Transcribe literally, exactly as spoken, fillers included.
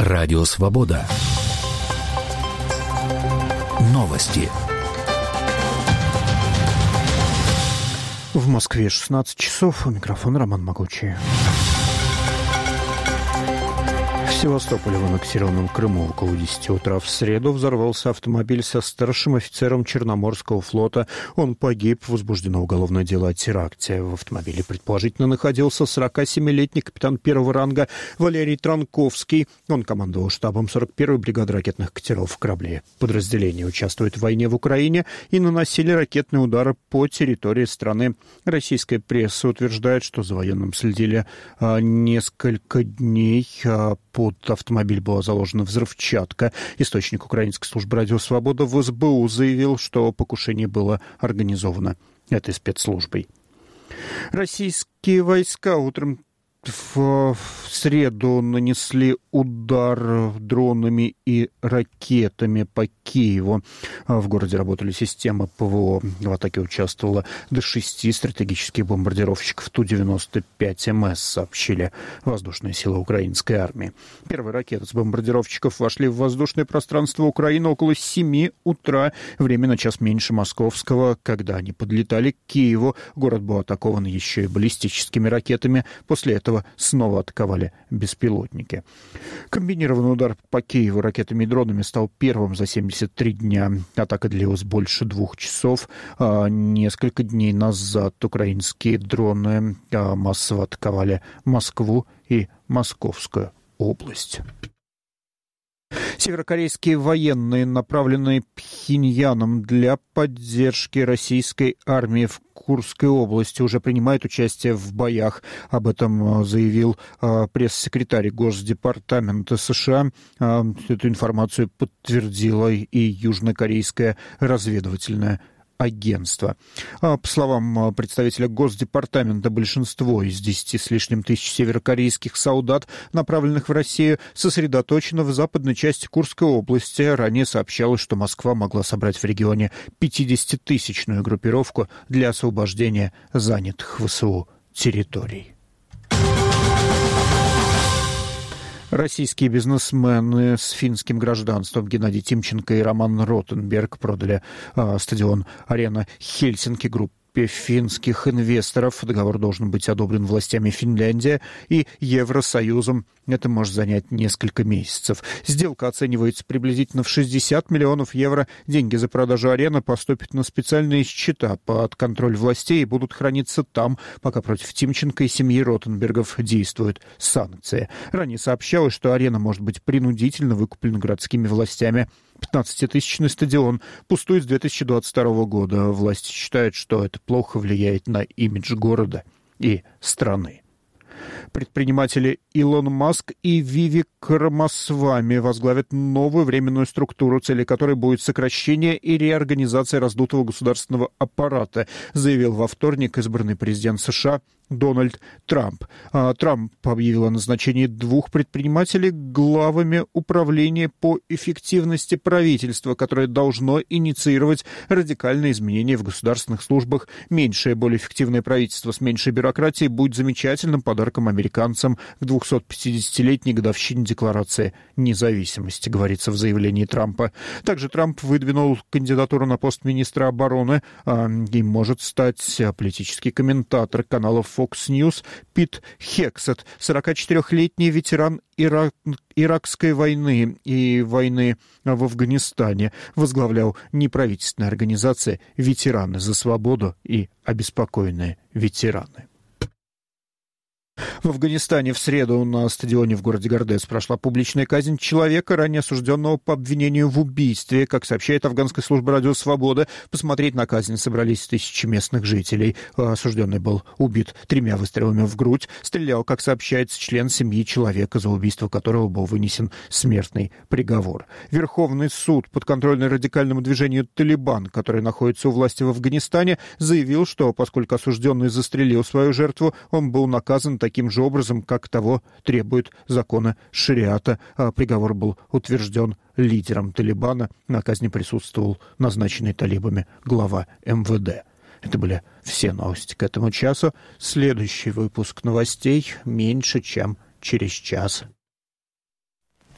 Радио Свобода. Новости. В Москве шестнадцать часов. У микрофона Роман Могучий. В Севастополе, в аннексированном Крыму, около десяти утра в среду взорвался автомобиль со старшим офицером Черноморского флота. Он погиб. Возбуждено уголовное дело о теракте. В автомобиле предположительно находился сорокасемилетний капитан первого ранга Валерий Транковский. Он командовал штабом сорок первой бригады ракетных катеров «Корабли». Подразделения участвуют в войне в Украине и наносили ракетные удары по территории страны. Российская пресса утверждает, что за военным следили а, несколько дней. А, под автомобиль была заложена взрывчатка. Источник украинской службы «Радио Свобода» в эс бэ у заявил, что покушение было организовано этой спецслужбой. Российские войска утром в среду нанесли удар дронами и ракетами по Киеву. В городе работали системы ПВО. В атаке участвовало до шести стратегических бомбардировщиков Ту девяносто пять эм эс, сообщили воздушные силы украинской армии. Первые ракеты с бомбардировщиков вошли в воздушное пространство Украины около семи утра. Время на час меньше московского. Когда они подлетали к Киеву, город был атакован еще и баллистическими ракетами. После этого снова атаковали беспилотники. Комбинированный удар по Киеву ракетами и дронами стал первым за семьдесят три дня. Атака длилась больше двух часов. А несколько дней назад украинские дроны массово атаковали Москву и Московскую область. Северокорейские военные, направленные Пхеньяном для поддержки российской армии в Курской области, уже принимают участие в боях. Об этом заявил э, пресс-секретарь Госдепартамента США. Э, эту информацию подтвердила и южнокорейское разведывательное агентство. По словам представителя Госдепартамента, большинство из десяти с лишним тысяч северокорейских солдат, направленных в Россию, сосредоточено в западной части Курской области. Ранее сообщалось, что Москва могла собрать в регионе пятидесятитысячную группировку для освобождения занятых вэ эс у территорий. Российские бизнесмены с финским гражданством Геннадий Тимченко и Роман Ротенберг продали а, стадион «Арена Хельсинки» группе финских инвесторов. Договор должен быть одобрен властями Финляндии и Евросоюзом. Это может занять несколько месяцев. Сделка оценивается приблизительно в шестьдесят миллионов евро. Деньги за продажу арены поступят на специальные счета под контроль властей и будут храниться там, пока против Тимченко и семьи Ротенбергов действуют санкции. Ранее сообщалось, что арена может быть принудительно выкуплена городскими властями. пятнадцатитысячный стадион пустует с две тысячи двадцать второго года. Власти считают, что это плохо влияет на имидж города и страны. Предприниматели Илон Маск и Вивек Рамасвами возглавят новую временную структуру, целью которой будет сокращение и реорганизация раздутого государственного аппарата, заявил во вторник избранный президент США Дональд Трамп. Трамп объявил о назначении двух предпринимателей главами управления по эффективности правительства, которое должно инициировать радикальные изменения в государственных службах. Меньшее, более эффективное правительство с меньшей бюрократией будет замечательным подарком американцам к двухсотпятидесятилетней годовщине Декларации независимости, говорится в заявлении Трампа. Также Трамп выдвинул кандидатуру на пост министра обороны. Им может стать политический комментатор каналов Fox News Пит Хексет, сорокачетырехлетний ветеран Ирак, Иракской войны и войны в Афганистане, возглавлял неправительственная организация «Ветераны за свободу» и «Обеспокоенные ветераны». В Афганистане в среду на стадионе в городе Гардес прошла публичная казнь человека, ранее осужденного по обвинению в убийстве. Как сообщает афганская служба «Радио Свобода», посмотреть на казнь собрались тысячи местных жителей. Осужденный был убит тремя выстрелами в грудь. Стрелял, как сообщается, член семьи человека, за убийство которого был вынесен смертный приговор. Верховный суд, подконтрольный радикальному движению «Талибан», который находится у власти в Афганистане, заявил, что поскольку осужденный застрелил свою жертву, он был наказан таким же образом, как того требует законы шариата. Приговор был утвержден лидером Талибана. На казни присутствовал назначенный талибами глава эм вэ дэ. Это были все новости к этому часу. Следующий выпуск новостей меньше, чем через час.